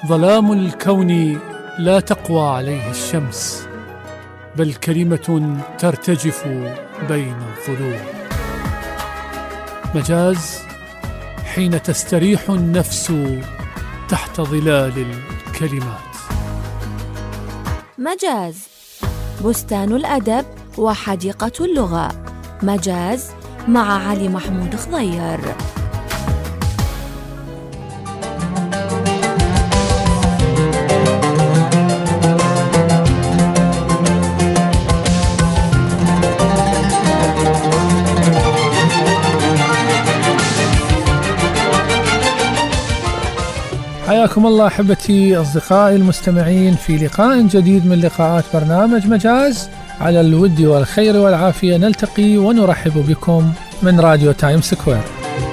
ظلام الكون لا تقوى عليه الشمس، بل كلمة ترتجف بين الظلوم. مجاز حين تستريح النفس تحت ظلال الكلمات. مجاز بستان الأدب وحديقة اللغة. مجاز مع علي محمود خضير. حياكم الله أحبتي أصدقائي المستمعين في لقاء جديد من لقاءات برنامج مجاز. على الود والخير والعافية نلتقي ونرحب بكم من راديو تايم سكوير.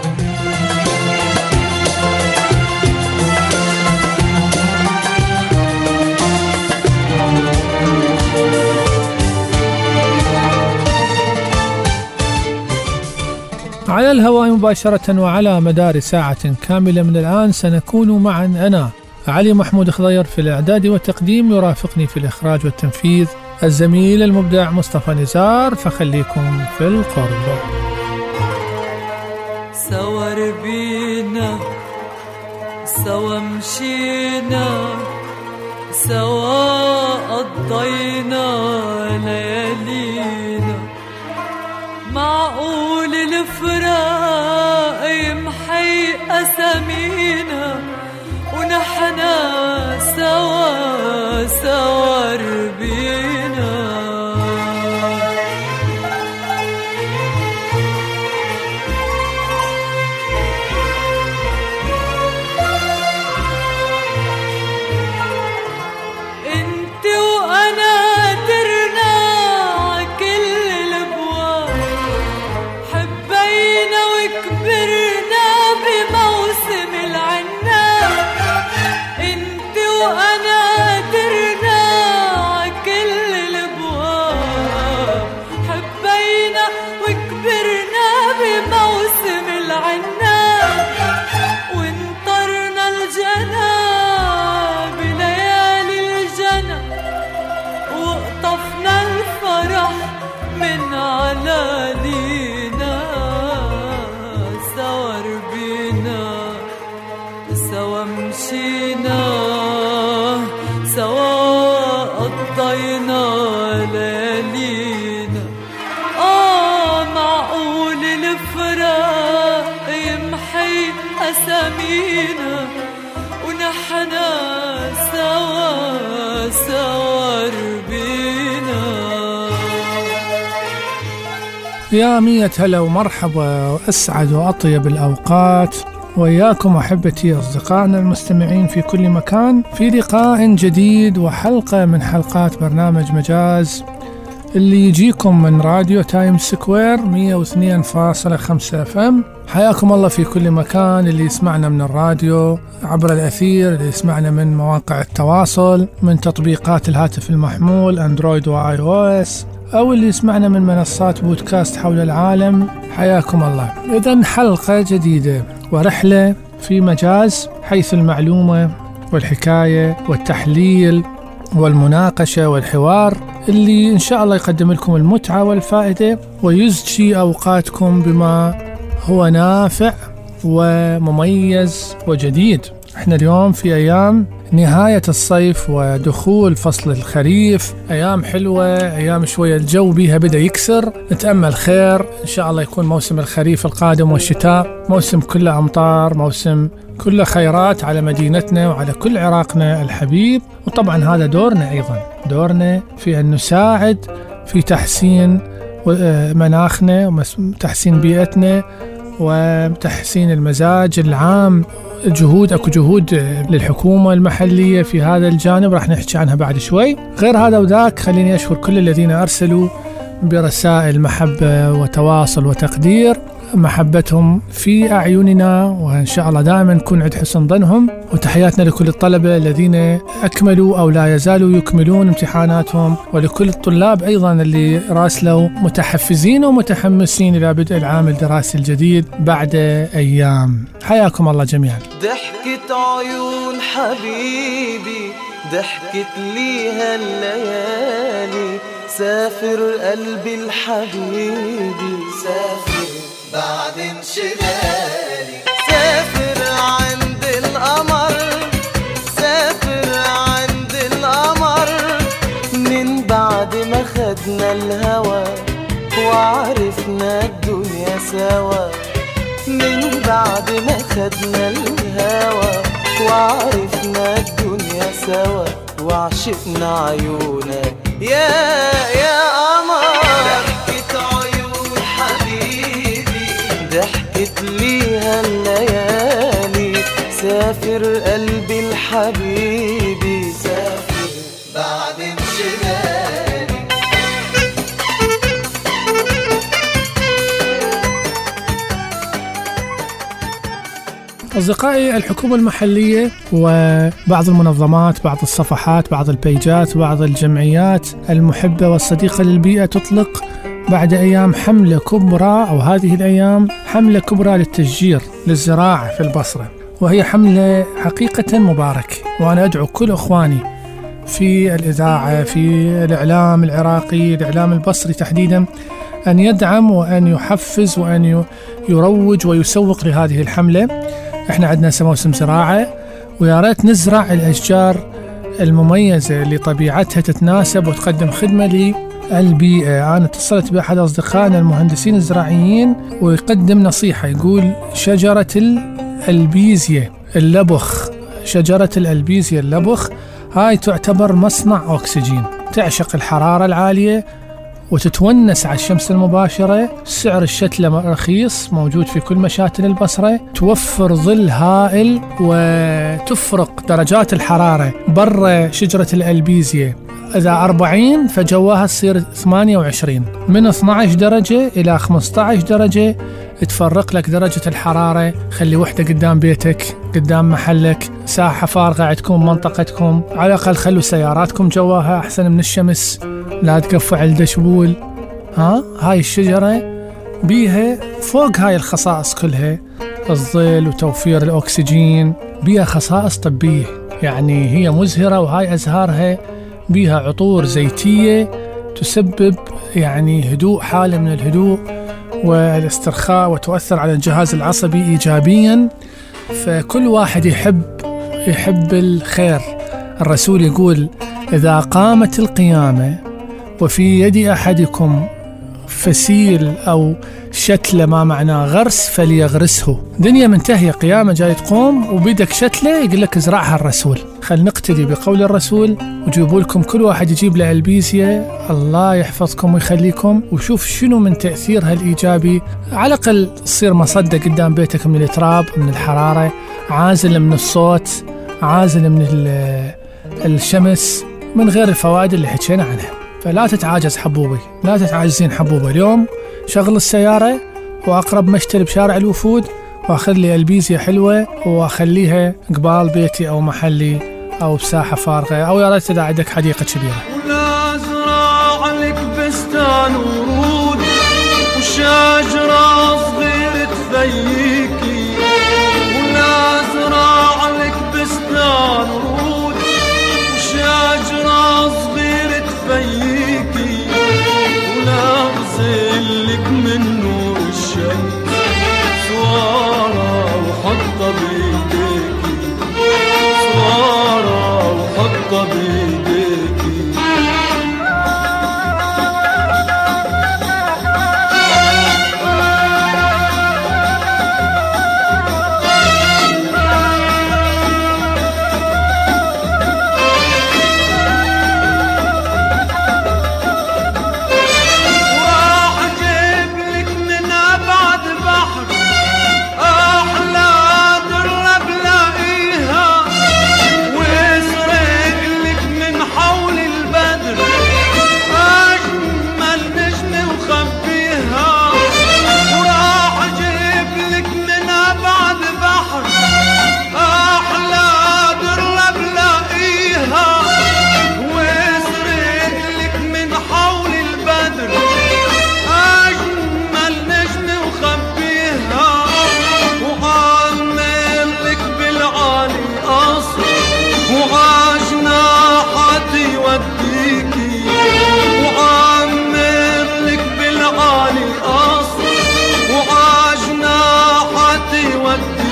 على الهواء مباشرة وعلى مدار ساعة كاملة من الآن سنكون معا أنا علي محمود خضير في الإعداد والتقديم، يرافقني في الإخراج والتنفيذ الزميل المبدع مصطفى نزار، فخليكم في القرب. سوا ربينا، سوا مشينا، سوا قضينا ليالينا. معقول الفراق يمحي أسامينا، ونحنا سوا سوا ربينا. انت وانا درنا كل الابواب، حبينا وكبرنا بموسم العناب. انت وانا درنا كل الابواب، حبينا وكبرنا بموسم العناب. وانطرنا الجنى بليالي الجنى، وقطفنا الفرح من علالينا. سوا ربينا، سوا مشينا، سوا قضينا ليالينا. معقول الفراق يمحي أسامينا، ونحنا سوا سوا ربينا. يا مية هلا ومرحبا وأسعد وأطيب الأوقات وإياكم أحبتي أصدقائنا المستمعين في كل مكان في لقاء جديد وحلقة من حلقات برنامج مجاز اللي يجيكم من راديو تايم سكوير 102.5 FM. حياكم الله في كل مكان، اللي يسمعنا من الراديو عبر الأثير، اللي يسمعنا من مواقع التواصل، من تطبيقات الهاتف المحمول أندرويد وآي أو إس، أو اللي يسمعنا من منصات بودكاست حول العالم. حياكم الله. إذن حلقة جديدة ورحلة في مجاز، حيث المعلومة والحكاية والتحليل والمناقشة والحوار اللي إن شاء الله يقدم لكم المتعة والفائدة ويزجي أوقاتكم بما هو نافع ومميز وجديد. احنا اليوم في أيام نهاية الصيف ودخول فصل الخريف، أيام حلوة، أيام شوية الجو بيها بدأ يكسر. نتأمل خير إن شاء الله يكون موسم الخريف القادم والشتاء موسم كله أمطار، موسم كله خيرات على مدينتنا وعلى كل عراقنا الحبيب. وطبعا هذا دورنا، أيضا دورنا في أن نساعد في تحسين مناخنا وتحسين بيئتنا وتحسين المزاج العام. اكو جهود للحكومة المحلية في هذا الجانب، راح نحكي عنها بعد شوي. غير هذا وذاك خليني أشكر كل الذين أرسلوا برسائل محبة وتواصل وتقدير محبتهم في أعيننا، وإن شاء الله دائما نكون عند حسن ظنهم. وتحياتنا لكل الطلبة الذين أكملوا أو لا يزالوا يكملون امتحاناتهم، ولكل الطلاب أيضا اللي راسلوا متحفزين ومتحمسين إلى بدء العام الدراسي الجديد بعد أيام. حياكم الله جميعا. ضحكت عيون حبيبي ضحكت ليها الليالي، سافر قلبي الحبيبي سافر بعد انشغالي، سافر عند القمر سافر عند القمر، من بعد ما خدنا الهوى وعرفنا الدنيا سوا، من بعد ما خدنا الهوى وعرفنا الدنيا سوا، وعشقنا عيونك يا قمر. ضحكت عيون حبيبي ضحكت ليها الليالي، سافر قلبي الحبيبي سافر بعد انشغالي. أصدقائي، الحكومة المحلية وبعض المنظمات، بعض الصفحات، بعض البيجات، بعض الجمعيات المحبة والصديقة للبيئة تطلق بعد أيام حملة كبرى، أو هذه الأيام حملة كبرى للتشجير للزراعة في البصرة، وهي حملة حقيقة مباركة. وأنا أدعو كل أخواني في الإذاعة، في الإعلام العراقي، الإعلام البصري تحديدا، أن يدعم وأن يحفز وأن يروج ويسوق لهذه الحملة. احنا عندنا موسم زراعة، ويا ريت نزرع الأشجار المميزة اللي طبيعتها تتناسب وتقدم خدمة للبيئة. أنا اتصلت بأحد أصدقائنا المهندسين الزراعيين ويقدم نصيحة، يقول شجرة الألبيزيا اللبخ، شجرة الألبيزيا اللبخ هاي تعتبر مصنع أكسجين، تعشق الحرارة العالية وتتونس على الشمس المباشرة. سعر الشتلة رخيص، موجود في كل مشاتل البصرة، توفر ظل هائل وتفرق درجات الحرارة. برا شجرة الألبيزيا إذا 40 فجواها تصير 28، من 12 درجة إلى 15 درجة تفرق لك درجة الحرارة. خلي وحدة قدام بيتك، قدام محلك، ساحة فارغة عندكم منطقتكم، على الأقل خلوا سياراتكم جواها أحسن من الشمس، لا تقفوا على الدشبول. هاي الشجرة بيها فوق هاي الخصائص كلها، الظل وتوفير الأكسجين، بيها خصائص طبية، يعني هي مزهرة. وهاي أزهارها بيها عطور زيتية تسبب يعني هدوء، حالة من الهدوء والاسترخاء، وتؤثر على الجهاز العصبي إيجابيا. فكل واحد يحب الخير. الرسول يقول إذا قامت القيامة وفي يد أحدكم فسيل أو شتلة، ما معناه غرس، فليغرسه. دنيا منتهية، قيامة جاي تقوم وبيدك شتلة، يقول لك ازرعها الرسول. خل نقتدي بقول الرسول، وجيبوا لكم كل واحد يجيب له ألبيزيا. الله يحفظكم ويخليكم، وشوف شنو من تأثيرها الإيجابي. على الأقل تصير مصدة قدام بيتك من التراب، من الحرارة، عازل من الصوت، عازل من الشمس، من غير الفوائد اللي حكينا عنها. فلا تتعاجز حبوبي، لا تتعاجزين حبوبة. اليوم شغل السيارة وأقرب مشتري بشارع الوفود، وأخذ لي ألبيزيا حلوة وأخليها قبال بيتي أو محلي أو بساحة فارغة، أو يا ريت إذا عندك حديقة كبيرة. ولا أزرع لك بستان ورود وشجرة صغيرة تفيكي، ولا أزرع لك بستان ورود وشجرة صغيرة تفيكي، ولا أغسلك من نور الشمس صوارة وحطها بيديكي، صوارة وحطها بيديكي.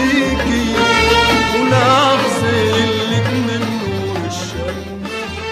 فيكي ولا أغسلك من نور الشمس.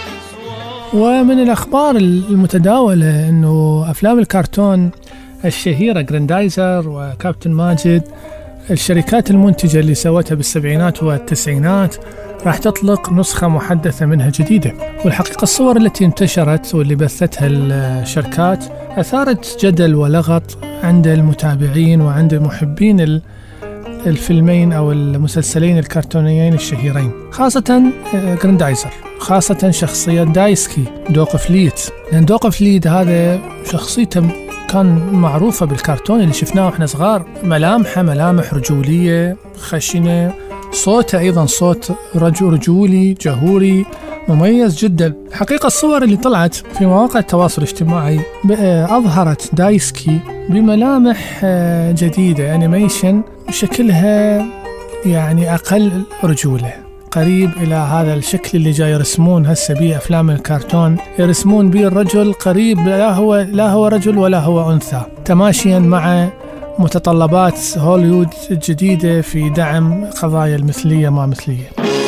ومن الأخبار المتداولة أنه أفلام الكرتون الشهيرة جراندايزر وكابتن ماجد، الشركات المنتجة اللي سوتها بالسبعينات والتسعينات راح تطلق نسخة محدثة منها جديدة. والحقيقة الصور التي انتشرت واللي بثتها الشركات أثارت جدل ولغط عند المتابعين وعند محبين الفيلمين أو المسلسلين الكرتونيين الشهيرين، خاصة جراندايزر، خاصة شخصية دايسكي دوق فليت. لأن دوق فليت هذا شخصيته كان معروفة بالكرتون اللي شفناه وإحنا صغار، ملامحه ملامح رجولية خشنة، صوته أيضا صوت رجولي جهوري مميز جدا. حقيقة الصور اللي طلعت في مواقع التواصل الاجتماعي أظهرت دايسكي بملامح جديدة، أنيميشن شكلها يعني أقل رجولة، قريب إلى هذا الشكل اللي جاي يرسمون هسه بيه أفلام الكرتون، يرسمون بيه الرجل قريب لا هو رجل ولا هو أنثى، تماشيا مع متطلبات هوليوود الجديدة في دعم قضايا المثلية ما مثلية.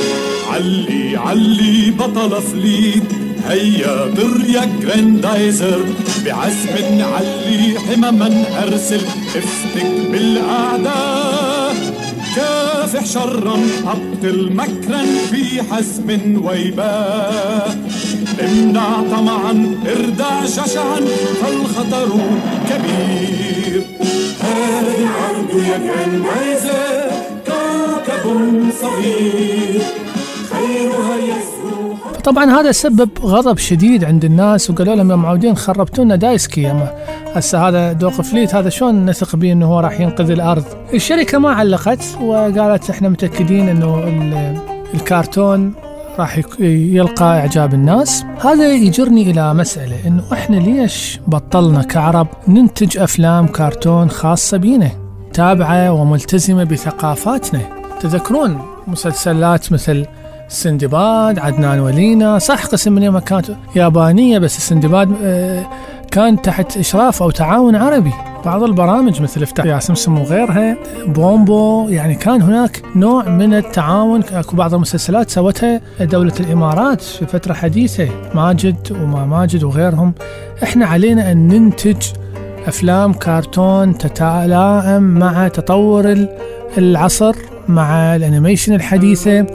علي علي بطل فليت، هيا طر يا جراندايزر، بعزم علي حمما أرسل، افتك بالأعداء، كافح شرا أبطل مكرا في حزم ويباه، امنع طمعا اردع جشعا فالخطر كبير. هذه الأرض يا جراندايزر كوكب صغير خيرها يسهو. طبعا هذا سبب غضب شديد عند الناس، وقالوا لهم يا معودين خربتونا دايسكي، يا هسه هذا دوق فليت هذا شلون نثق به انه هو راح ينقذ الارض. الشركه ما علقت وقالت احنا متاكدين انه الكرتون راح يلقى اعجاب الناس. هذا يجرني الى مساله انه احنا ليش بطلنا كعرب ننتج افلام كرتون خاصه بينا تابعه وملتزمه بثقافاتنا؟ تذكرون مسلسلات مثل سندباد، عدنان ولينا، صح قسم منها كانت يابانية بس السندباد كان تحت إشراف أو تعاون عربي. بعض البرامج مثل افتح يا سمسم وغيرها، بومبو، يعني كان هناك نوع من التعاون. اكو بعض المسلسلات سوتها دولة الإمارات في فترة حديثة، ماجد وما ماجد وغيرهم. احنا علينا أن ننتج أفلام كرتون تتلائم مع تطور العصر، مع الانيميشن الحديثة،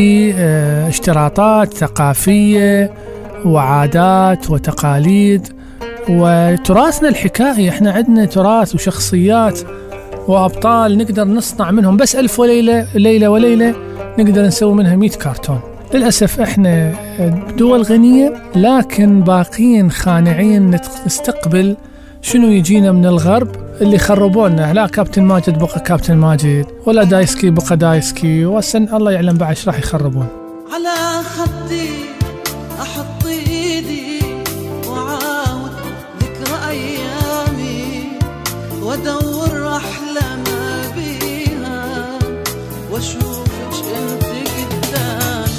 باشتراطات ثقافية وعادات وتقاليد وتراثنا الحكائي. احنا عندنا تراث وشخصيات وأبطال نقدر نصنع منهم بس 1000 ليلة وليلة نقدر نسوي منها 100 كرتون. للأسف احنا دول غنية لكن باقين خانعين نستقبل شنو يجينا من الغرب اللي خربونا. لا كابتن ماجد بقى كابتن ماجد، ولا دايسكي بقى دايسكي، والسن الله يعلم بعد ايش راح يخربون. على خدي احط ايدي وعاود ذكرى ايامي، وادور احلام بيها، واشوفك انت قدامي،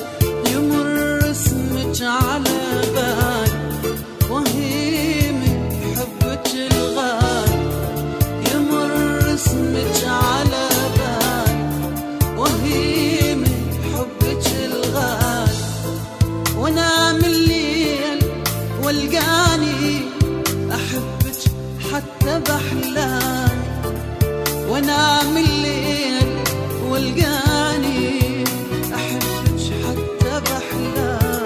يمر اسمك على بالي، وهي من حبك الغالي، يمر اسمك على بالي، وهي من حبك الغالي، وانا من الليل والقاني احبك حتى بحلامي، وانا من الليل والقاني احبك حتى بحلامي.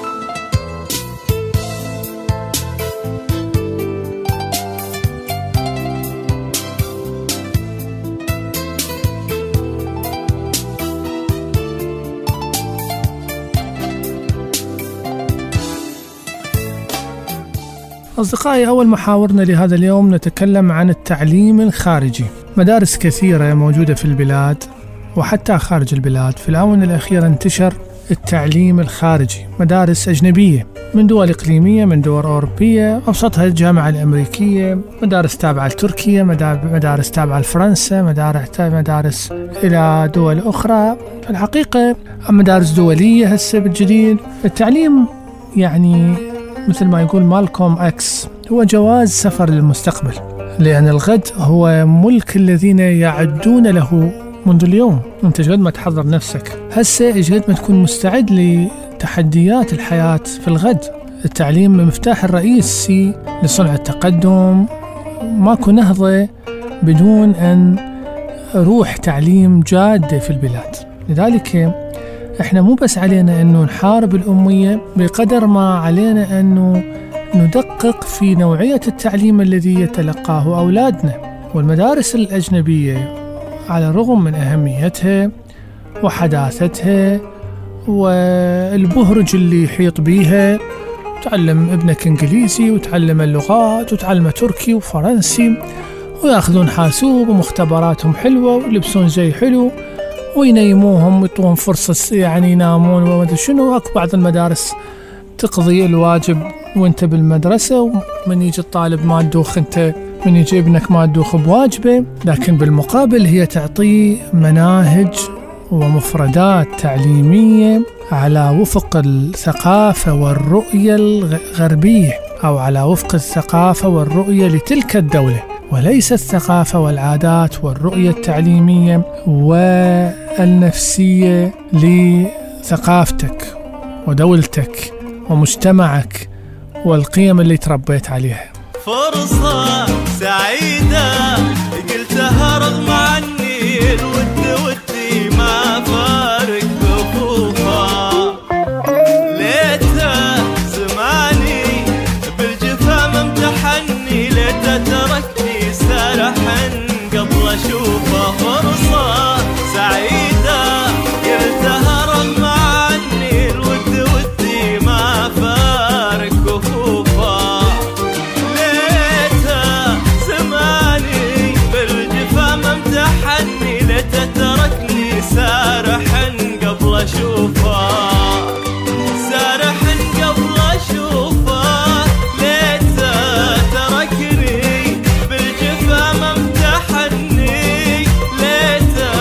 أصدقائي، أول محاورنا لهذا اليوم نتكلم عن التعليم الخارجي. مدارس كثيرة موجودة في البلاد وحتى خارج البلاد. في الآونة الأخيرة انتشر التعليم الخارجي، مدارس أجنبية من دول إقليمية، من دول أوروبية، أبسطها الجامعة الأمريكية، مدارس تابعة لتركيا، مدارس تابعة لفرنسا، مدارس إلى دول أخرى. في الحقيقة مدارس دولية هسه بالجديد. التعليم يعني مثل ما يقول مالكوم أكس هو جواز سفر للمستقبل، لأن الغد هو ملك الذين يعدون له منذ اليوم. أنت قد ما تحضر نفسك هسه، قد ما تكون مستعد لتحديات الحياة في الغد. التعليم مفتاح الرئيسي لصنع التقدم. ماكو نهضة بدون أن روح تعليم جادة في البلاد. لذلك احنا مو بس علينا أنه نحارب الأمية، بقدر ما علينا أنه ندقق في نوعية التعليم الذي يتلقاه أولادنا. والمدارس الأجنبية على الرغم من أهميتها وحداثتها والبهرج اللي يحيط بيها، تعلم ابنك إنجليزي وتعلم اللغات وتعلم تركي وفرنسي، ويأخذون حاسوب ومختبراتهم حلوة ويلبسون زي حلو وينيموهم ويطون فرصة يعني ينامون وما أدري شنو. أكو بعض المدارس تقضي الواجب وانت بالمدرسة، ومن يجي الطالب ما تدوخ انت، من يجي ابنك ما تدوخ بواجبه. لكن بالمقابل هي تعطي مناهج ومفردات تعليمية على وفق الثقافة والرؤية الغربية، أو على وفق الثقافة والرؤية لتلك الدولة، وليس الثقافة والعادات والرؤية التعليمية والنفسية لثقافتك ودولتك ومجتمعك والقيم اللي تربيت عليها. فرصة سعيدة قلتها رغم عني، الود ودي ما فارق بخوفها، ليته زماني بالجفا ممتحني، ليته تركني سرحا قبل اشوفه. فرصة سعيدة قلتها رغم عني، الود ودي ما فارق بخوفها، ليته زماني بالجفا ممتحني، ليته تركني سارحا قبل اشوفه، سارحا قبل اشوفه، ليته تركني بالجفا ممتحني، ليته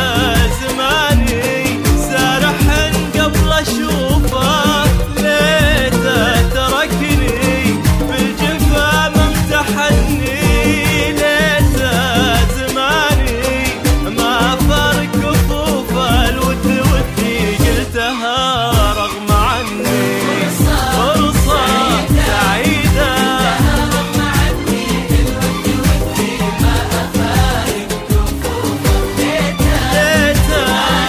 زماني سارحا قبل اشوفه، ليته تركني بالجفا ممتحني، ليته زماني ما فرق كفوفه، الود ودي قلتها رغم عني. فرصة سعيدة رغم عني، الود ودي ما أفارق كفوفه، ليته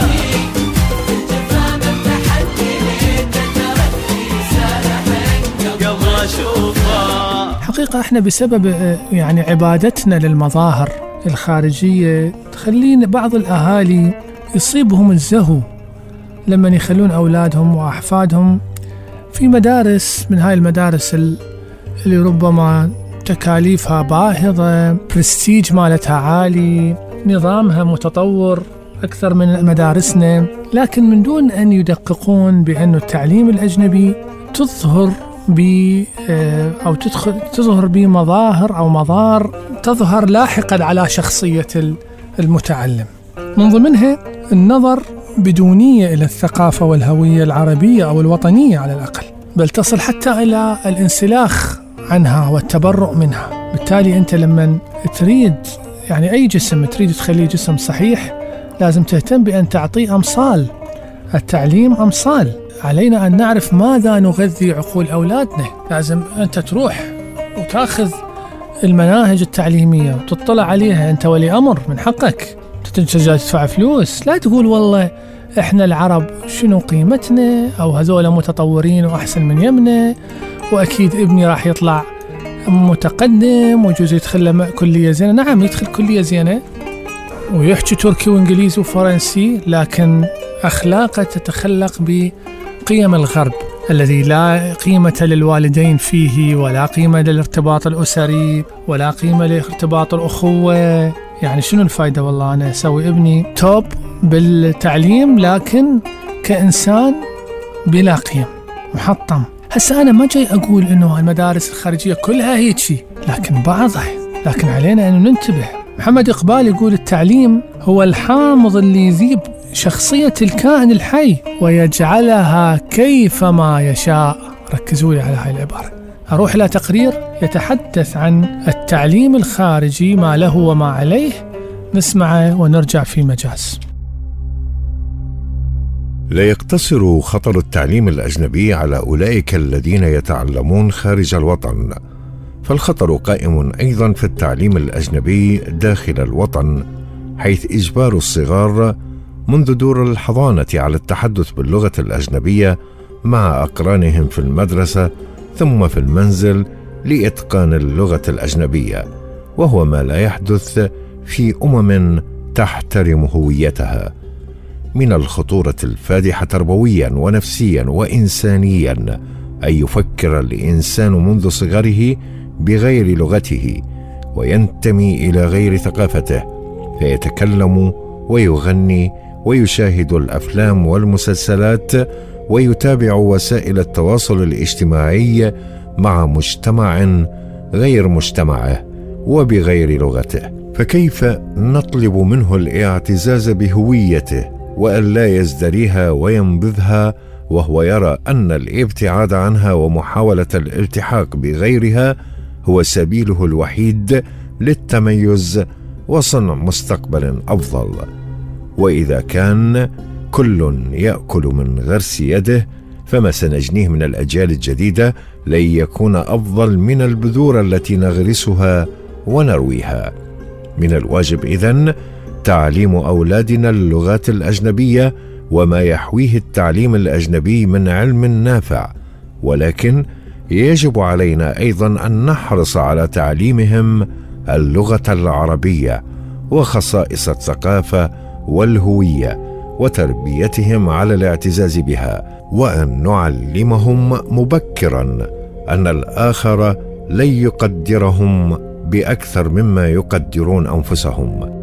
بالجفا ممتحني، ليته تركني سرحا قبل أشوفه. حقيقة احنا بسبب يعني عبادتنا للمظاهر الخارجية تخلين بعض الأهالي يصيبهم الزهو لما يخلون أولادهم وأحفادهم في مدارس من هاي المدارس اللي ربما تكاليفها باهظة، برستيج مالتها عالي، نظامها متطور أكثر من مدارسنا، لكن من دون أن يدققون بأن التعليم الأجنبي تظهر أو تظهر بمظاهر أو مظاهر تظهر لاحقا على شخصية المتعلم. من ضمنها النظر بدونية إلى الثقافة والهوية العربية أو الوطنية على الأقل، بل تصل حتى إلى الانسلاخ عنها والتبرؤ منها. بالتالي أنت لما تريد يعني أي جسم تريد تخليه جسم صحيح لازم تهتم بأن تعطيه أمصال. التعليم أمصال، علينا أن نعرف ماذا نغذي عقول أولادنا. لازم أنت تروح وتأخذ المناهج التعليمية وتطلع عليها، أنت ولي أمر من حقك تدفع فلوس. لا تقول والله إحنا العرب شنو قيمتنا أو هذول متطورين وأحسن من يمنا، وأكيد ابني راح يطلع متقدم ويجوز يدخل كلية زينة. نعم يدخل كلية زينة ويحكي تركي وإنجليزي وفرنسي، لكن أخلاقه تتخلق بقيم الغرب الذي لا قيمة للوالدين فيه، ولا قيمة للارتباط الأسري، ولا قيمة لارتباط الأخوة. يعني شنو الفايدة والله أنا أسوي ابني توب بالتعليم لكن كإنسان بلا قيم، محطم. هسه أنا ما جاي أقول إنه المدارس الخارجية كلها هيك، لكن بعضها، لكن علينا أن ننتبه. محمد إقبال يقول التعليم هو الحامض اللي يذيب شخصية الكائن الحي ويجعلها كيفما يشاء. ركزوا لي على هاي العبارة. أروح إلى تقرير يتحدث عن التعليم الخارجي ما له وما عليه، نسمعه ونرجع في مجاز. لا يقتصر خطر التعليم الأجنبي على أولئك الذين يتعلمون خارج الوطن، فالخطر قائم أيضا في التعليم الأجنبي داخل الوطن، حيث إجبار الصغار منذ دور الحضانة على التحدث باللغة الأجنبية مع أقرانهم في المدرسة ثم في المنزل لإتقان اللغة الأجنبية، وهو ما لا يحدث في تحترم هويتها. من الخطورة الفادحة تربويا ونفسيا وإنسانيا أن يفكر الإنسان منذ صغره بغير لغته وينتمي إلى غير ثقافته، فيتكلم ويغني ويشاهد الأفلام والمسلسلات ويتابع وسائل التواصل الاجتماعي مع مجتمع غير مجتمعه وبغير لغته. فكيف نطلب منه الاعتزاز بهويته وأن لا يزدريها وينبذها وهو يرى أن الابتعاد عنها ومحاولة الالتحاق بغيرها هو سبيله الوحيد للتميز وصنع مستقبل أفضل؟ وإذا كان كل يأكل من غرس يده، فما سنجنيه من الأجيال الجديدة لن يكون أفضل من البذور التي نغرسها ونرويها. من الواجب إذن تعليم أولادنا اللغات الأجنبية وما يحويه التعليم الأجنبي من علم نافع، ولكن يجب علينا أيضا أن نحرص على تعليمهم اللغة العربية وخصائص الثقافة والهوية وتربيتهم على الاعتزاز بها، وأن نعلمهم مبكرا أن الآخر لن يقدرهم بأكثر مما يقدرون أنفسهم.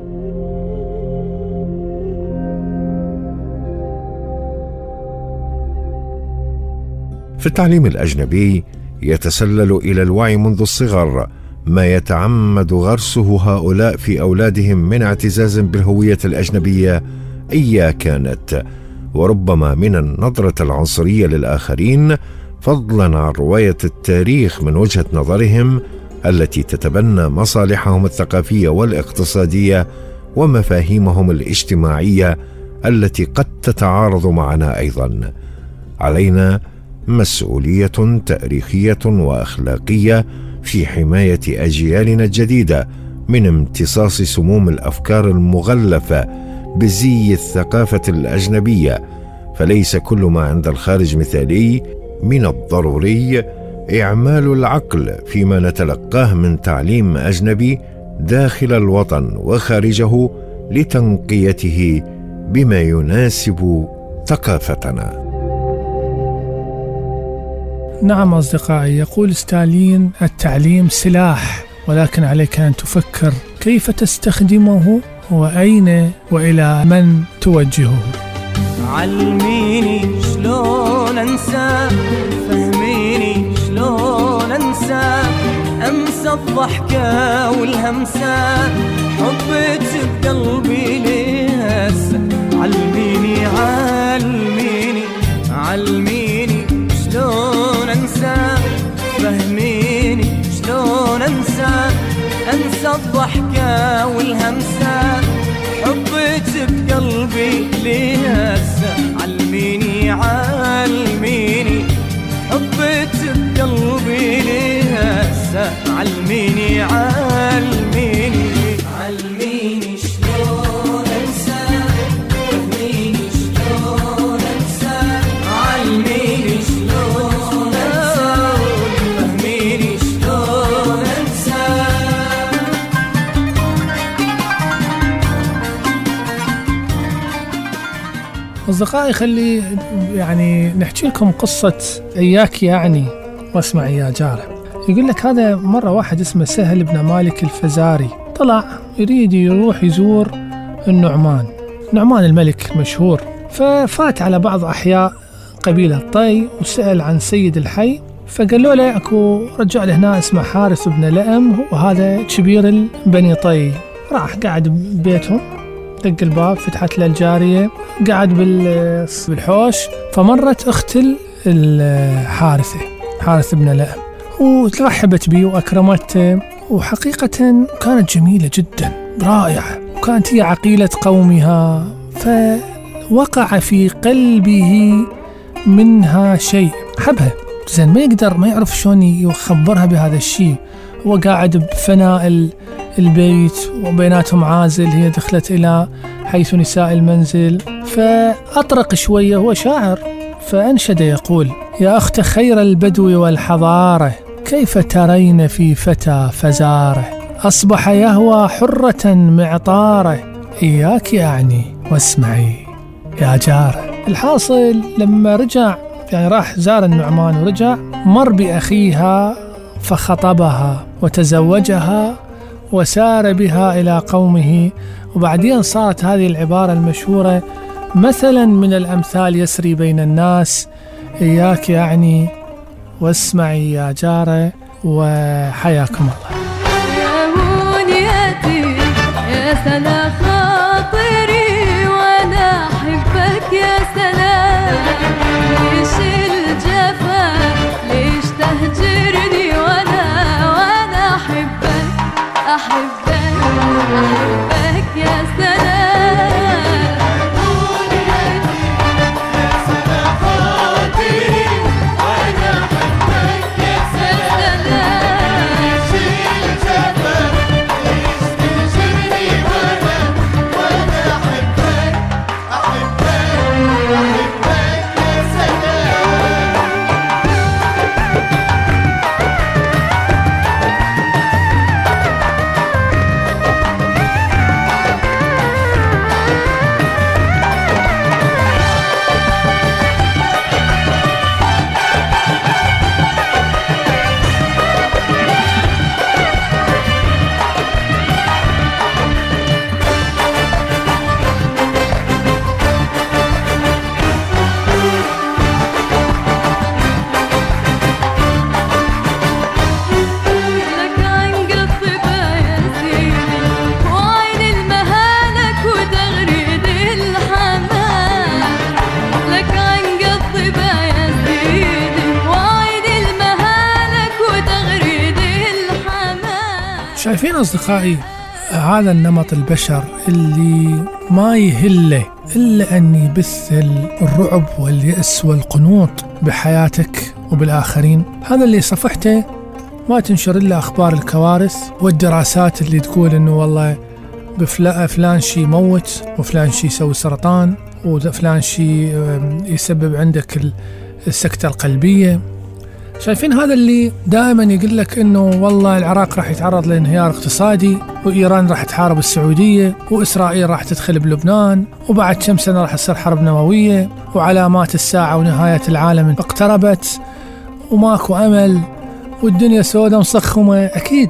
في التعليم الأجنبي يتسلل إلى الوعي منذ الصغر ما يتعمد غرسه هؤلاء في أولادهم من اعتزاز بالهوية الأجنبية أيا كانت، وربما من النظرة العنصرية للآخرين، فضلا عن رواية التاريخ من وجهة نظرهم التي تتبنى مصالحهم الثقافية والاقتصادية ومفاهيمهم الاجتماعية التي قد تتعارض معنا أيضا. علينا مسؤولية تاريخية وأخلاقية في حماية أجيالنا الجديدة من امتصاص سموم الأفكار المغلفة بزي الثقافة الأجنبية، فليس كل ما عند الخارج مثالي. من الضروري إعمال العقل فيما نتلقاه من تعليم أجنبي داخل الوطن وخارجه لتنقيته بما يناسب ثقافتنا. نعم أصدقائي، يقول ستالين: التعليم سلاح، ولكن عليك أن تفكر كيف تستخدمه وأين وإلى من توجهه. علميني شلون أنسى، فهميني شلون أنسى الضحكة والهمسة، حبك بقلبي لهسه. علميني علميني علميني شلون أنسى، فهميني شلون أنسى الضحكة والهمسة، حبك بقلبي لهسه. علميني علميني حبك بقلبي لهسه. علميني علميني علميني شلون أنسى، فهميني شلون أنسى. علميني شلون أنسى، فهميني شلون أنسى. أصدقائي، خلي نحكي لكم قصة إياك واسمع يا جاره. يقول لك هذا مرة واحد اسمه سهل بن مالك الفزاري طلع يريد يروح يزور النعمان الملك مشهور، ففات على بعض أحياء قبيلة طي وسأل عن سيد الحي، فقالوا له أكو رجال هنا اسمه حارث بن لأم وهذا كبير بني طي. راح قاعد ببيتهم، دق الباب، فتحت له الجارية، قاعد بالحوش، فمرت أخت حارث بن لأم وترحبت به وأكرمته، وحقيقة كانت جميلة جدا رائعة، وكانت هي عقيلة قومها. وقع في قلبه منها شيء، حبها زين، ما يعرف شلون يخبرها بهذا الشيء. هو قاعد بفناء البيت وبيناتهم عازل، هي دخلت إلى حيث نساء المنزل، فأطرق شوية، هو شاعر، فأنشد يقول: يا أخت خير البدو والحضارة، كيف ترين في فتى فزاره، أصبح يهوى حرة معطاره، إياك أعني واسمعي يا جاره. الحاصل لما رجع، يعني راح زار النعمان ورجع، مر بأخيها فخطبها وتزوجها وسار بها إلى قومه. وبعدين صارت هذه العبارة المشهورة: مثلا من الأمثال يسري بين الناس، إياك أعني واسمعي يا جارة. وحياكم الله. يا منيتي يا سلا خاطري وأنا أحبك يا سلام، ليش الجفا ليش تهجرني وأنا أحبك يا سلام. شايفين أصدقائي هذا النمط البشر اللي ما يهله إلا أن يبث الرعب واليأس والقنوط بحياتك وبالآخرين. هذا اللي صفحته ما تنشر إلا أخبار الكوارث والدراسات اللي تقول إنه والله فلان شي يموت، وفلان شي يسوي سرطان، وفلان شي يسبب عندك السكتة القلبية. شايفين هذا اللي دائما يقول لك انه والله العراق راح يتعرض لانهيار اقتصادي، وايران راح تحارب السعوديه، واسرائيل راح تدخل بلبنان، وبعد كم سنه راح تصير حرب نوويه، وعلامات الساعه ونهايه العالم اقتربت، وماكو امل، والدنيا سوداء مصخمه. اكيد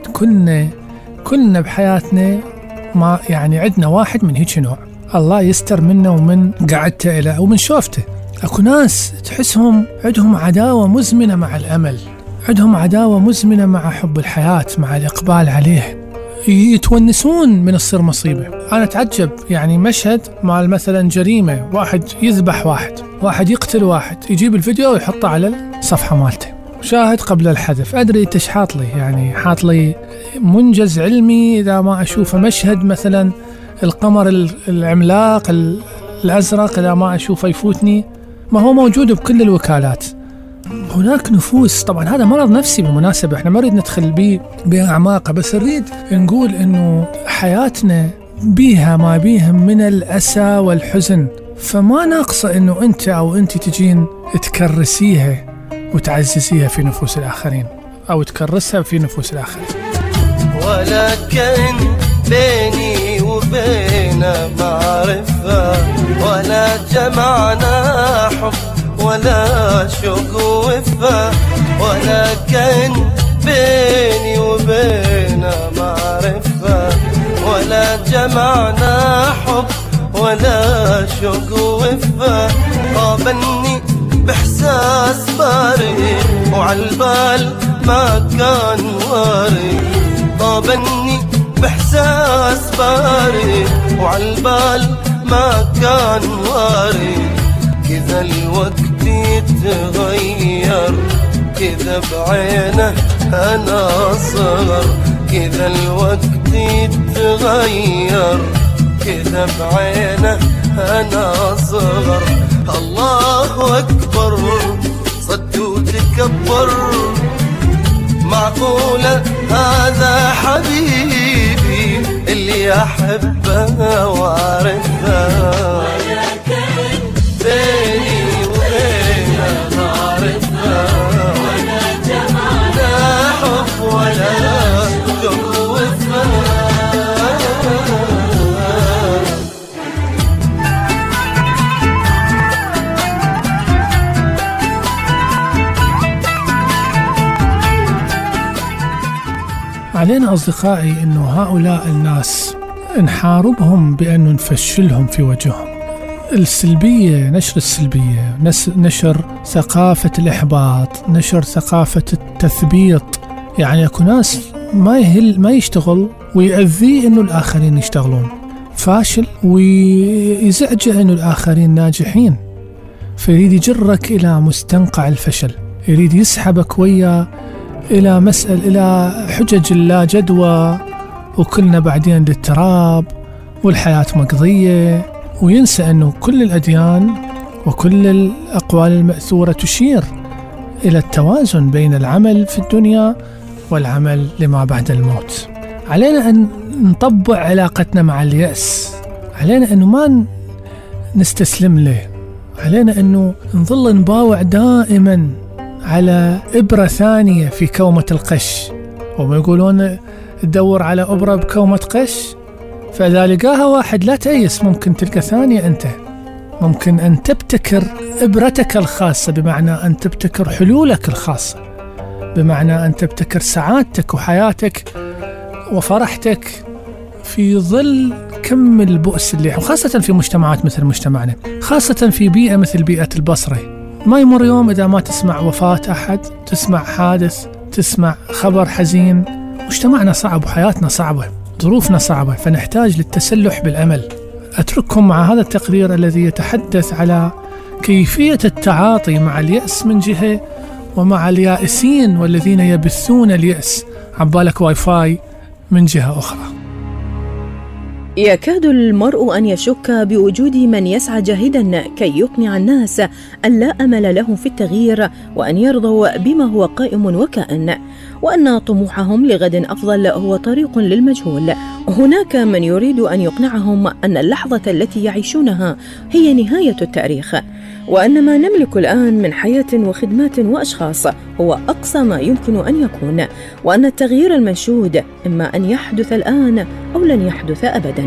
كنا بحياتنا ما يعني عندنا واحد من هيك نوع، الله يستر منه ومن قعدته له ومن شوفته. اكو ناس تحسهم عندهم عداوة مزمنة مع الأمل، عندهم عداوة مزمنة مع حب الحياة، مع الإقبال عليه، يتونسون من الصير مصيبة. أنا أتعجب يعني مشهد مع مثلا جريمة، واحد يذبح واحد يقتل واحد، يجيب الفيديو ويحطه على الصفحة مالته، شاهد قبل الحذف. أدري أنت إيش حاط لي، يعني حاط لي منجز علمي إذا ما أشوف مشهد مثلا القمر العملاق الأزرق إذا ما أشوفه يفوتني، ما هو موجود بكل الوكالات. هناك نفوس، طبعا هذا مرض نفسي بالمناسبة، احنا ما نريد ندخل بأعماقه، بس نريد نقول انه حياتنا بيها ما بيها من الأسى والحزن، فما ناقصة انه انت او انت تجين تكرسيها وتعززيها في نفوس الآخرين، او تكرسها في نفوس الآخرين. ولكن بيني وبينه معرفة، ولا جمعنا حب ولا شوق ووفا، ولكن بيني وبينه معرفة، ولا جمعنا حب ولا شوق ووفا. طابني بإحساس باري وعالبال ما كان واري، طابني بإحساس باري وعالبال ما كان واري. كذا الوقت يتغير، كذا بعينه أنا صغر، كذا الوقت يتغير، كذا بعينه أنا صغر. الله أكبر صد وتكبر، معقولة هذا حبيبي اللي أحبه وأعرفه، ولكن بيني وبينه معرفة، ولا جمعنا حب ولا ذوق وفاء. علينا أصدقائي أنه هؤلاء الناس نحاربهم بأنه نفشلهم في وجههم. السلبية، نشر السلبية، نشر ثقافة الإحباط، نشر ثقافة التثبيط. يعني أكو ناس ما يشتغل ويأذيه أنه الآخرين يشتغلون، فاشل ويزعجه أنه الآخرين ناجحين، فيريد يجرك إلى مستنقع الفشل، يريد يسحبك وياه إلى حجج لا جدوى، وكلنا بعدين للتراب والحياة مقضية، وينسى أنه كل الأديان وكل الأقوال المأثورة تشير إلى التوازن بين العمل في الدنيا والعمل لما بعد الموت. علينا أن نطبع علاقتنا مع اليأس، علينا أنه ما نستسلم له، علينا أنه نظل نباوع دائما على إبرة ثانية في كومة القش. وما يقولون تدور على إبرة بكومة قش، فإذا لقاها واحد لا تأيس، ممكن تلقى ثانية أنت، ممكن أن تبتكر إبرتك الخاصة، بمعنى أن تبتكر حلولك الخاصة، بمعنى أن تبتكر سعادتك وحياتك وفرحتك في ظل كم البؤس اللي، وخاصة في مجتمعات مثل مجتمعنا، خاصة في بيئة مثل بيئة البصرة. ما يمر يوم إذا ما تسمع وفاة أحد، تسمع حادث، تسمع خبر حزين. مجتمعنا صعب وحياتنا صعبة، ظروفنا صعبة، فنحتاج للتسلح بالأمل. أترككم مع هذا التقرير الذي يتحدث على كيفية التعاطي مع اليأس من جهة، ومع اليائسين والذين يبثون اليأس عبالك واي فاي من جهة أخرى. يكاد المرء أن يشك بوجود من يسعى جاهدا كي يقنع الناس أن لا أمل لهم في التغيير، وأن يرضوا بما هو قائم وكائن، وأن طموحهم لغد أفضل هو طريق للمجهول. هناك من يريد أن يقنعهم أن اللحظة التي يعيشونها هي نهاية التاريخ، وأن ما نملك الآن من حياة وخدمات وأشخاص هو أقصى ما يمكن أن يكون، وأن التغيير المنشود إما أن يحدث الآن أو لن يحدث أبداً.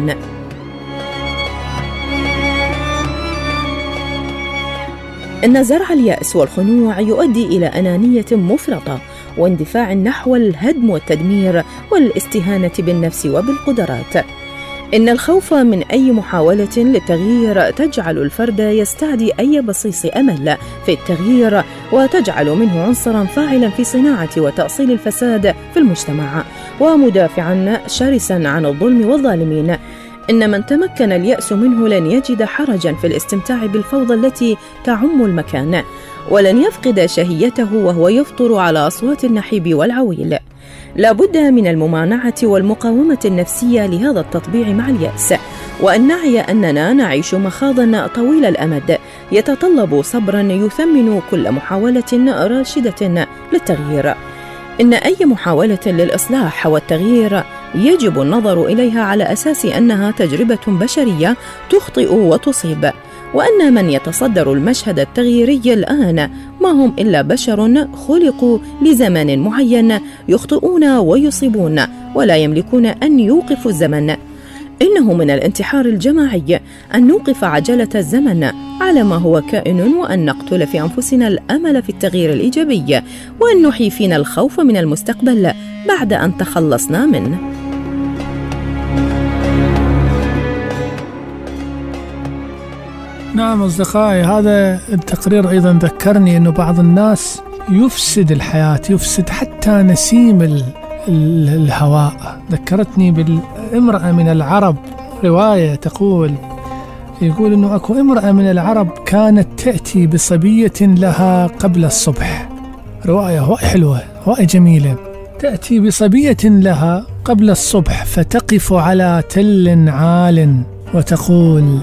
إن زرع اليأس والخنوع يؤدي إلى أنانية مفرطة واندفاع نحو الهدم والتدمير والاستهانة بالنفس وبالقدرات. إن الخوف من أي محاولة للتغيير تجعل الفرد يستعدي أي بصيص أمل في التغيير، وتجعل منه عنصراً فاعلاً في صناعة وتأصيل الفساد في المجتمع، ومدافعاً شرساً عن الظلم والظالمين. إن من تمكن اليأس منه لن يجد حرجاً في الاستمتاع بالفوضى التي تعم المكان، ولن يفقد شهيته وهو يفطر على أصوات النحيب والعويل. لا بد من الممانعة والمقاومة النفسية لهذا التطبيع مع اليأس، وأن نعي أننا نعيش مخاضا طويل الأمد يتطلب صبرا يثمن كل محاولة راشدة للتغيير. إن أي محاولة للإصلاح والتغيير يجب النظر إليها على أساس أنها تجربة بشرية تخطئ وتصيب، وأن من يتصدر المشهد التغييري الآن ما هم إلا بشر خلقوا لزمان معين، يخطئون ويصيبون ولا يملكون أن يوقفوا الزمن. إنه من الانتحار الجماعي أن نوقف عجلة الزمن على ما هو كائن، وأن نقتل في أنفسنا الأمل في التغيير الإيجابي، وأن نحيي فينا الخوف من المستقبل بعد أن تخلصنا منه. نعم أصدقائي، هذا التقرير أيضا ذكرني أنه بعض الناس يفسد الحياة، يفسد حتى نسيم الهواء. ذكرتني بالامرأة من العرب، رواية يقول أنه أكو امرأة من العرب كانت تأتي بصبية لها قبل الصبح. رواية هواء حلوة، هواء جميلة. تأتي بصبية لها قبل الصبح فتقف على تل عال وتقول: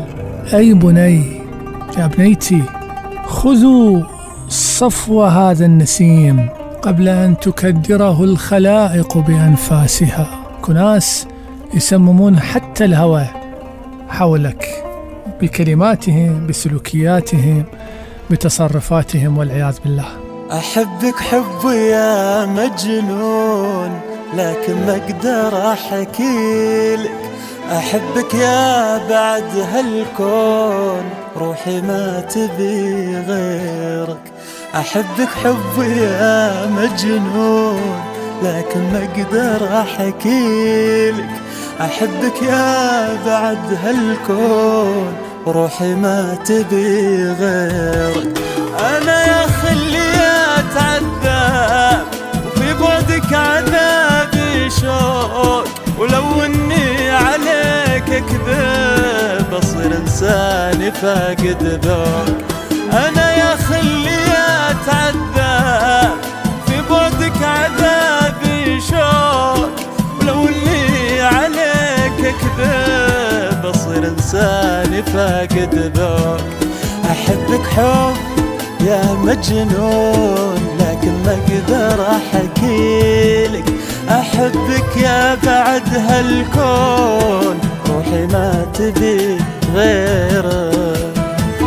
أي بني يا بنيتي خذوا صفو هذا النسيم قبل أن تكدره الخلائق بأنفاسها. كناس يسممون حتى الهوى حولك بكلماتهم، بسلوكياتهم، بتصرفاتهم، والعياذ بالله. أحبك حب يا مجنون لكن ما أقدر أحكيلك، أحبك يا بعد هالكون روحي ما تبي غيرك. أحبك حب يا مجنون لكن ما أقدر أحكيلك، أحبك يا بعد هالكون روحي ما تبي غيرك. أنا يا خلي أتعذب وفي بعدك عذابي شوق، ولو إني عليك كذب أصير إنساني فاقد ذوق. أنا يا خلي أتعذب في بعدك عذابي شوق، ولو إني عليك كذب أصير إنساني فاقد ذوق. أحبك حب يا مجنون لكن ما أقدر أحكيلك، أحبك يا بعد هالكون روحي ما تبي غيرك.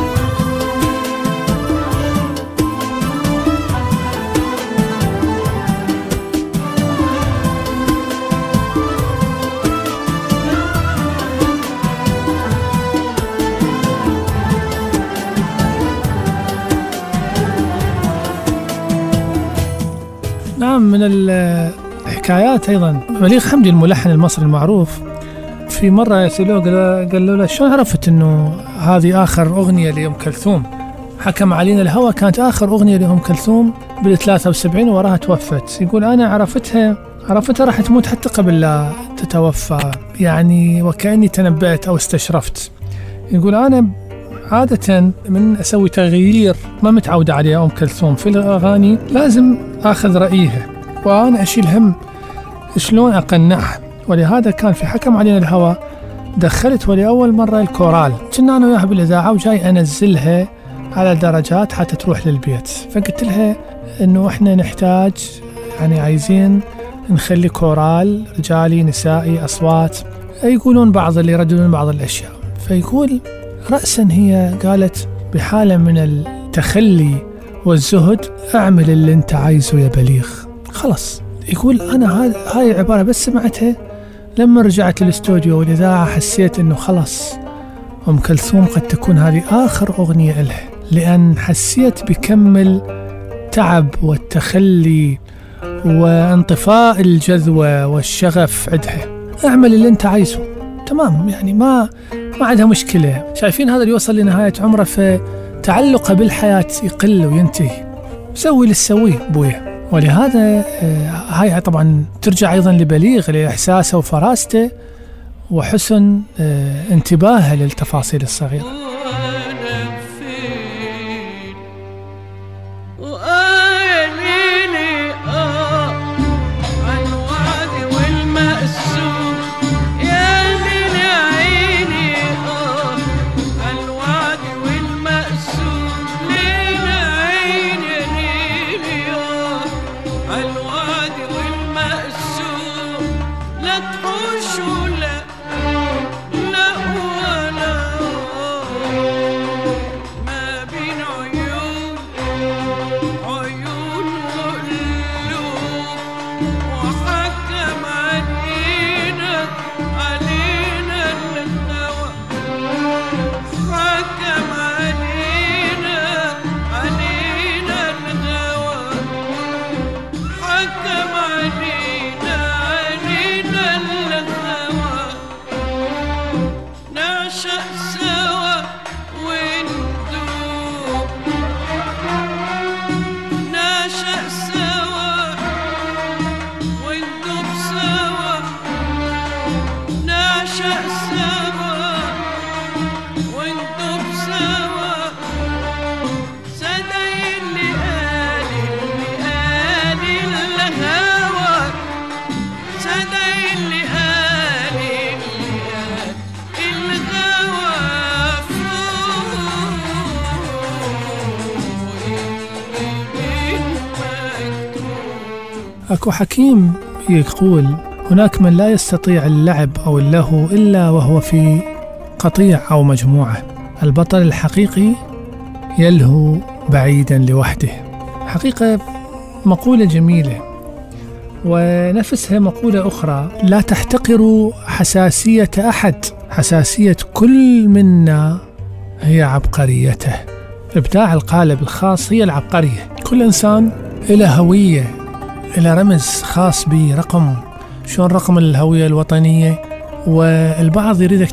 نعم، من الحكايات أيضا بليغ حمدي الملحن المصري المعروف في مرة يسألوه قالوا له شلون عرفت أنه هذه آخر أغنية لأم كلثوم؟ حكم علينا الهوى كانت آخر أغنية لأم كلثوم بال73 وراها توفت. يقول أنا عرفتها راح تموت حتى قبل لا تتوفى، يعني وكأني تنبأت أو استشرفت. يقول أنا عادة من أسوي تغيير ما متعودة عليه أم كلثوم في الأغاني لازم أخذ رأيها وأنا أشيل هم شلون أقنعها، ولهذا كان في حكم علينا الهوى دخلت ولأول مرة الكورال، كنا أنا وياها بالإذاعة وجاي أنزلها على درجات حتى تروح للبيت، فقلت لها إنه إحنا نحتاج يعني عايزين نخلي كورال رجالي نسائي أصوات يقولون بعض اللي يرددون بعض الأشياء. فيقول رأسا هي قالت بحالة من التخلي والزهد أعمل اللي أنت عايزه يا بليغ خلاص. يقول أنا هاي العبارة بس سمعتها لما رجعت للاستوديو والإذاعة حسيت أنه خلاص أم كلثوم قد تكون هذه آخر أغنية لها، لأن حسيت بكمل تعب والتخلي وانطفاء الجذوة والشغف عندها. أعمل اللي أنت عايزه تمام، يعني ما عندها مشكلة. شايفين هذا اللي يوصل لنهاية عمره فتعلقه بالحياة يقل وينتهي، سوي اللي تسويه بويا. ولهذا هاي طبعا ترجع أيضا لبليغ لإحساسه وفراسته وحسن انتباهه للتفاصيل الصغيرة. أكو حكيم يقول: هناك من لا يستطيع اللعب أو اللهو إلا وهو في قطيع أو مجموعة. البطل الحقيقي يلهو بعيدا لوحده. حقيقة مقولة جميلة، ونفسها مقولة أخرى: لا تحتقروا حساسية أحد، حساسية كل منا هي عبقريته. إبداع القالب الخاص هي العبقرية. كل إنسان له هوية، له رمز خاص به، رقم، شون رقم الهوية الوطنية، والبعض يريدك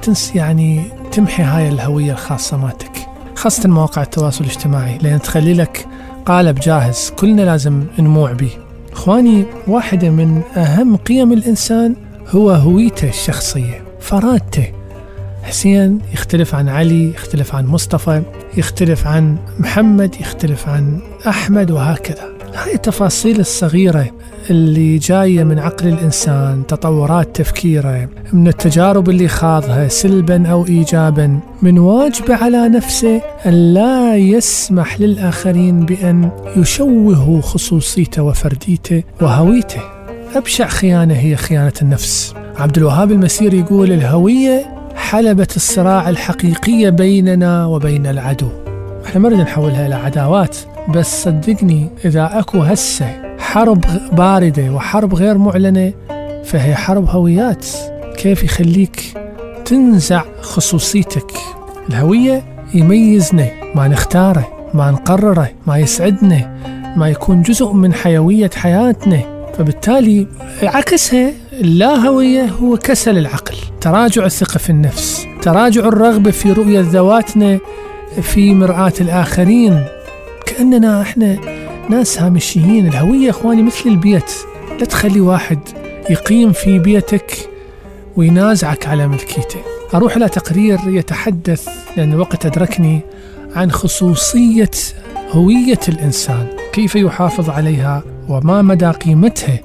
تمحي هاي الهوية الخاصة مالتك، خاصة مواقع التواصل الاجتماعي، لأن تخلي لك قالب جاهز كلنا لازم نموع به. إخواني، واحدة من أهم قيم الإنسان هو هويته الشخصية، فرادته. حسين يختلف عن علي، يختلف عن مصطفى، يختلف عن محمد، يختلف عن أحمد، وهكذا. هاي التفاصيل الصغيرة اللي جاية من عقل الإنسان، تطورات تفكيره، من التجارب اللي خاضها سلبا أو إيجابا، من واجبه على نفسه أن لا يسمح للآخرين بأن يشوهوا خصوصيته وفرديته وهويته. أبشع خيانة هي خيانة النفس. عبد الوهاب المسير يقول: الهوية حلبة الصراع الحقيقية بيننا وبين العدو. احنا ما نريد نحولها إلى عداوات، بس صدقني إذا أكو هسه حرب باردة وحرب غير معلنة فهي حرب هويات. كيف يخليك تنزع خصوصيتك؟ الهوية يميزنا، ما نختاره، ما نقرره، ما يسعدنا، ما يكون جزء من حيوية حياتنا. فبالتالي عكسها اللا هوية هو كسل العقل، تراجع الثقة في النفس، تراجع الرغبة في رؤية ذواتنا في مرآة الآخرين، كأننا احنا ناس هامشيين. الهوية اخواني مثل البيت، لا تخلي واحد يقيم في بيتك وينازعك على ملكيته. أروح إلى تقرير يتحدث، لأن الوقت أدركني، عن خصوصية هوية الإنسان، كيف يحافظ عليها وما مدى قيمتها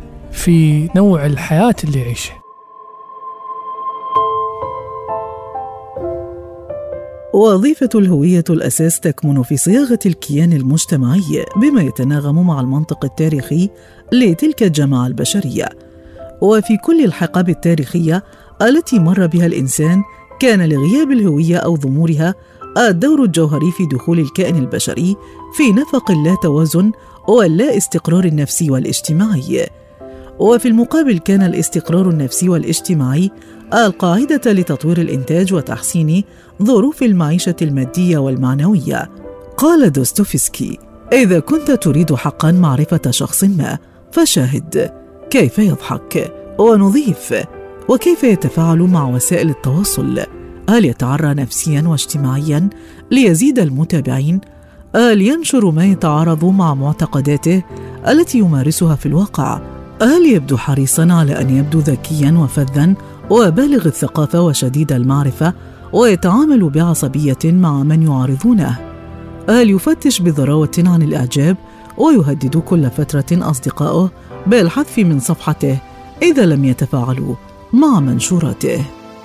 في نوع الحياة اللي يعيشه. وظيفة الهوية الأساس تكمن في صياغة الكيان المجتمعي بما يتناغم مع المنطق التاريخي لتلك الجماعة البشرية. وفي كل الحقب التاريخية التي مر بها الإنسان كان لغياب الهوية أو ضمورها الدور الجوهري في دخول الكائن البشري في نفق اللا توازن واللا استقرار النفسي والاجتماعي. وفي المقابل كان الاستقرار النفسي والاجتماعي القاعدة لتطوير الإنتاج وتحسين ظروف المعيشة المادية والمعنوية. قال دوستويفسكي: إذا كنت تريد حقا معرفة شخص ما فشاهد كيف يضحك. ونضيف: وكيف يتفاعل مع وسائل التواصل، هل يتعرى نفسيا واجتماعيا ليزيد المتابعين، هل ينشر ما يتعارض مع معتقداته التي يمارسها في الواقع، هل يبدو حريصا على أن يبدو ذكيا وفذا وبالغ الثقافة وشديد المعرفة ويتعامل بعصبية مع من يعارضونه، هل يفتش بضراوة عن الإعجاب ويهدد كل فترة أصدقائه بالحذف من صفحته إذا لم يتفاعلوا مع منشوراته.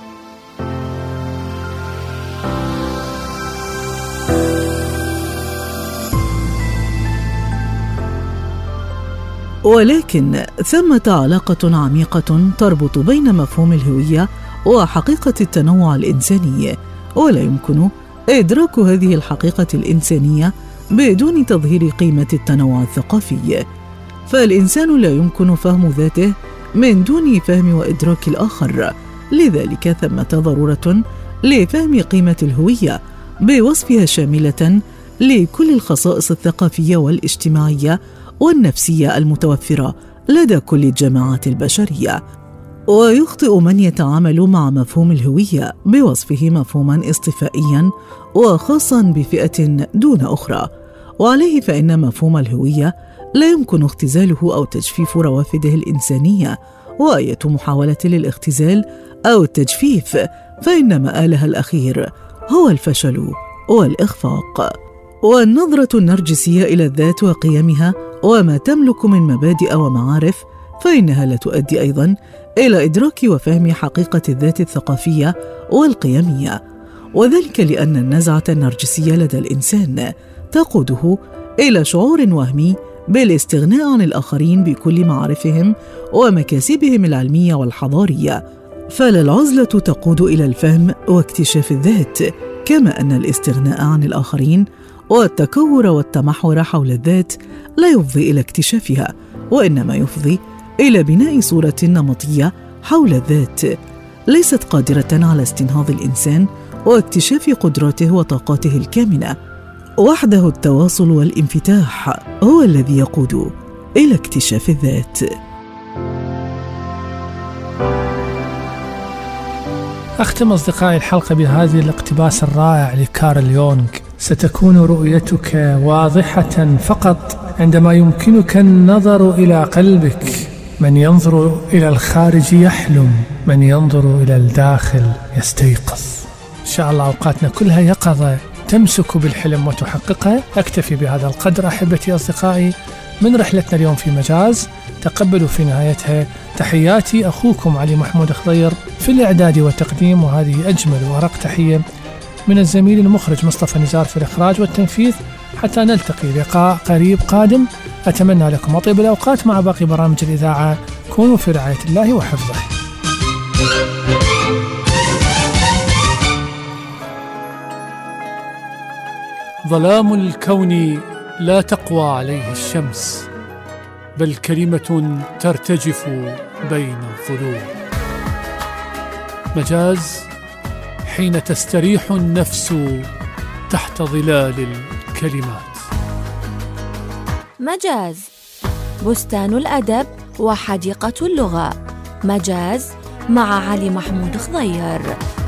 ولكن ثمة علاقة عميقة تربط بين مفهوم الهوية وحقيقة التنوع الإنساني، ولا يمكن إدراك هذه الحقيقة الإنسانية بدون تظهير قيمة التنوع الثقافي. فالإنسان لا يمكن فهم ذاته من دون فهم وإدراك الآخر، لذلك ثمة ضرورة لفهم قيمة الهوية بوصفها شاملة لكل الخصائص الثقافية والاجتماعية والنفسية المتوفرة لدى كل الجماعات البشرية. ويخطئ من يتعامل مع مفهوم الهوية بوصفه مفهوما اصطفائيا وخاصا بفئة دون أخرى، وعليه فإن مفهوم الهوية لا يمكن اختزاله أو تجفيف روافده الإنسانية، وأية محاولة للاختزال أو التجفيف فإن مآلها الأخير هو الفشل والإخفاق. والنظرة النرجسية إلى الذات وقيمها وما تملك من مبادئ ومعارف فإنها لا تؤدي أيضا إلى إدراك وفهم حقيقة الذات الثقافية والقيمية، وذلك لأن النزعة النرجسية لدى الإنسان تقوده إلى شعور وهمي بالاستغناء عن الآخرين بكل معارفهم ومكاسبهم العلمية والحضارية. فالعزلة تقود إلى الفهم واكتشاف الذات، كما أن الاستغناء عن الآخرين والتكور والتمحور حول الذات لا يفضي إلى اكتشافها، وإنما يفضي إلى بناء صورة نمطية حول الذات ليست قادرة على استنهاض الإنسان واكتشاف قدراته وطاقاته الكامنة. وحده التواصل والانفتاح هو الذي يقود إلى اكتشاف الذات. أختم أصدقائي الحلقة بهذه الاقتباس الرائع لكارل يونغ: ستكون رؤيتك واضحة فقط عندما يمكنك النظر إلى قلبك. من ينظر إلى الخارج يحلم، من ينظر إلى الداخل يستيقظ. إن شاء الله أوقاتنا كلها يقظة تمسك بالحلم وتحققه. أكتفي بهذا القدر أحبتي أصدقائي من رحلتنا اليوم في مجاز. تقبلوا في نهايتها تحياتي أخوكم علي محمود خضير في الإعداد والتقديم، وهذه أجمل وأرق تحية من الزميل المخرج مصطفى نزار في الإخراج والتنفيذ. حتى نلتقي لقاء قريب قادم، أتمنى لكم أطيب الأوقات مع باقي برامج الإذاعة. كونوا في رعاية الله وحفظه. ظلام الكون لا تقوى عليه الشمس، بل كلمة ترتجف بين الظلوم. مجاز حين تستريح النفس تحت ظلال الكلمات. مجاز، بستان الأدب وحديقة اللغة. مجاز مع علي محمود خضير.